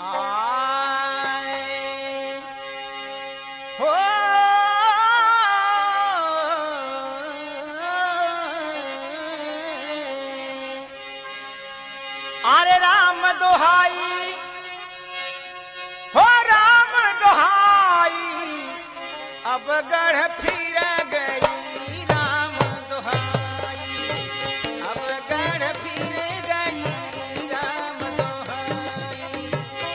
आए हो अरे राम दुहाई हो राम दुहाई अब गढ़ फिर गई राम दुहाई अब गढ़ फिर गई राम दुहाई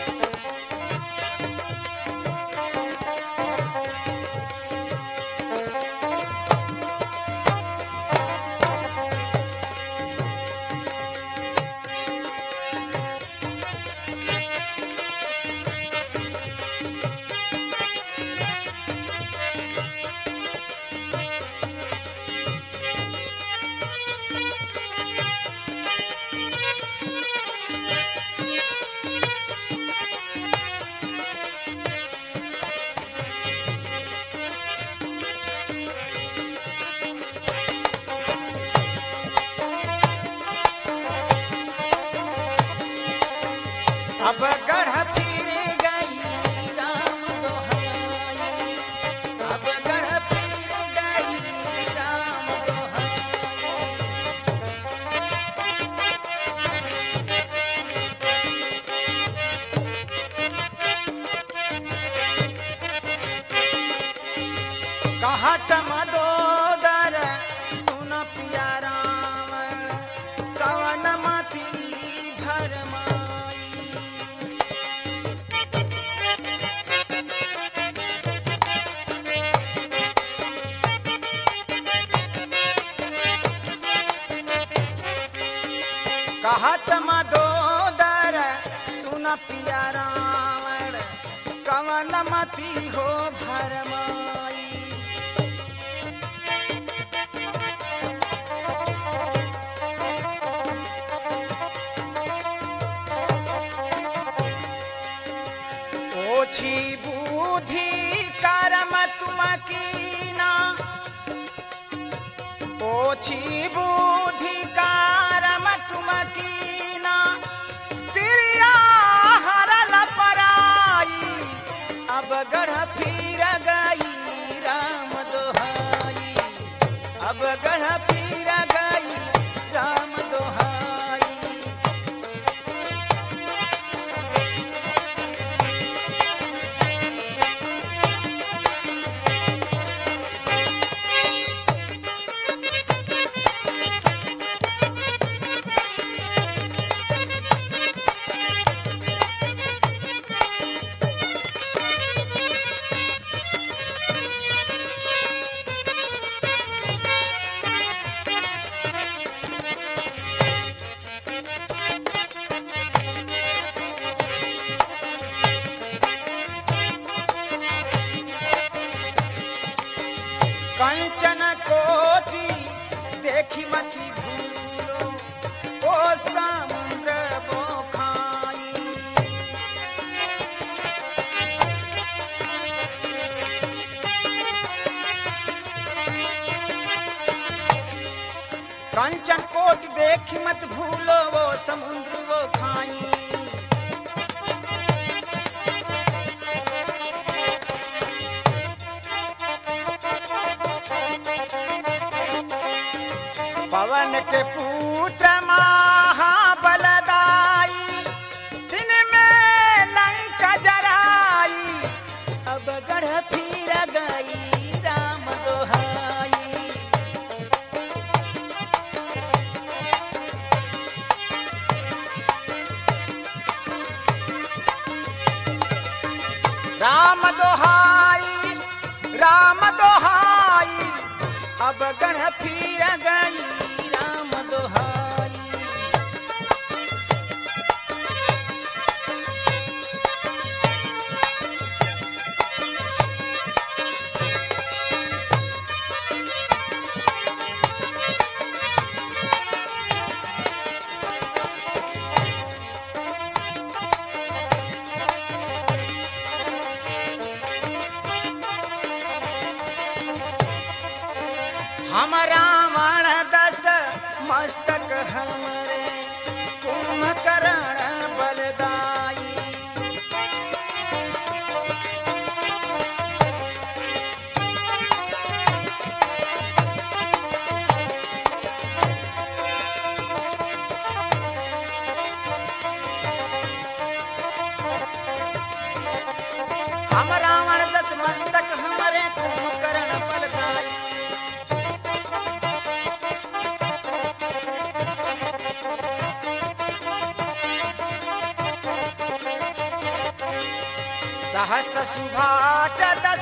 अब गढ़ फिर गई राम दुहाई अब गढ़ फिर गई राम दुहाई कहत मदोदर सुन पिया रावण कवन मति भरमाई कहत मदोदर सुन पिया रावण कवन मति हो भरमाई ओछी बुद्धि कर्म तुम कीना ओछी बुद्धि कर्म तुम कीना तिरिया हरल पराई अब गढ़ फिर गई राम दुहाई अब गढ़ फिर गई राम दुहाई कंचन कोटि देखी मति भूलो ओ समुद्र बोखाई कंचन कोटि देखी मत भूलो वो समुद्र वो खाई पवन के पुत्र महाबलदाई जिनमें लंका जराई अब गढ़ फिर गई राम दुहाई राम दोहाई अब गढ़ फिर गई राम दोहाई हम रावण दस मस्तक हमारे कुंभकर्ण बलदाई। सहस्र सुभाट दस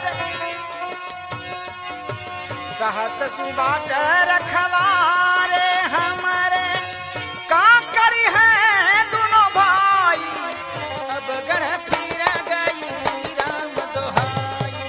सहस्र सुभाट रखवारे हमारे का करी है दोनों भाई। अब गढ़ फिर गई राम दोहाई।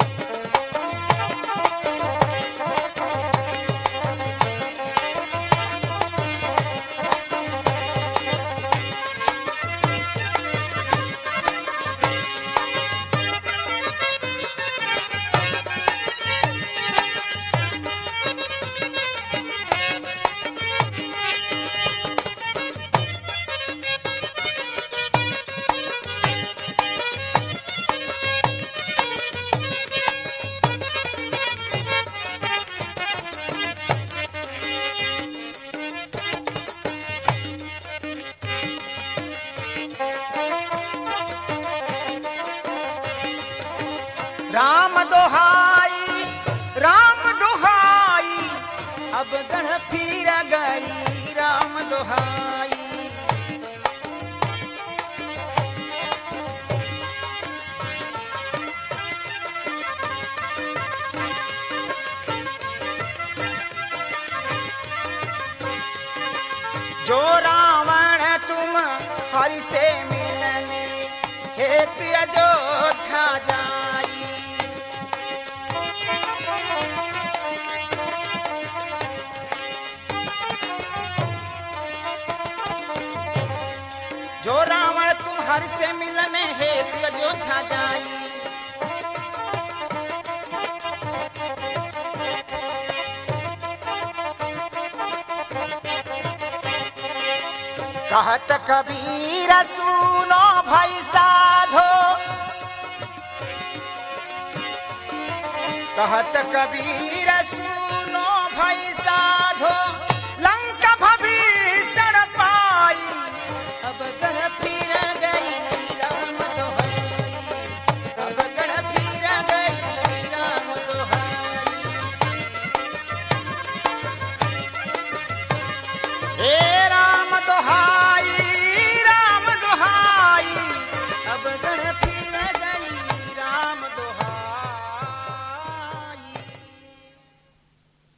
राम दोहाई राम दोहाई। अब गढ़ फिर गई राम दोहाई। जो रावण तुम हरि से मिलने हेतु अयोध्या जाई। जो रावण तुम हरि से मिलने हेतु अयोध्या जाई। कहत कबीर सुनो भाई साधो। कहत कबीर सुनो भाई साधो।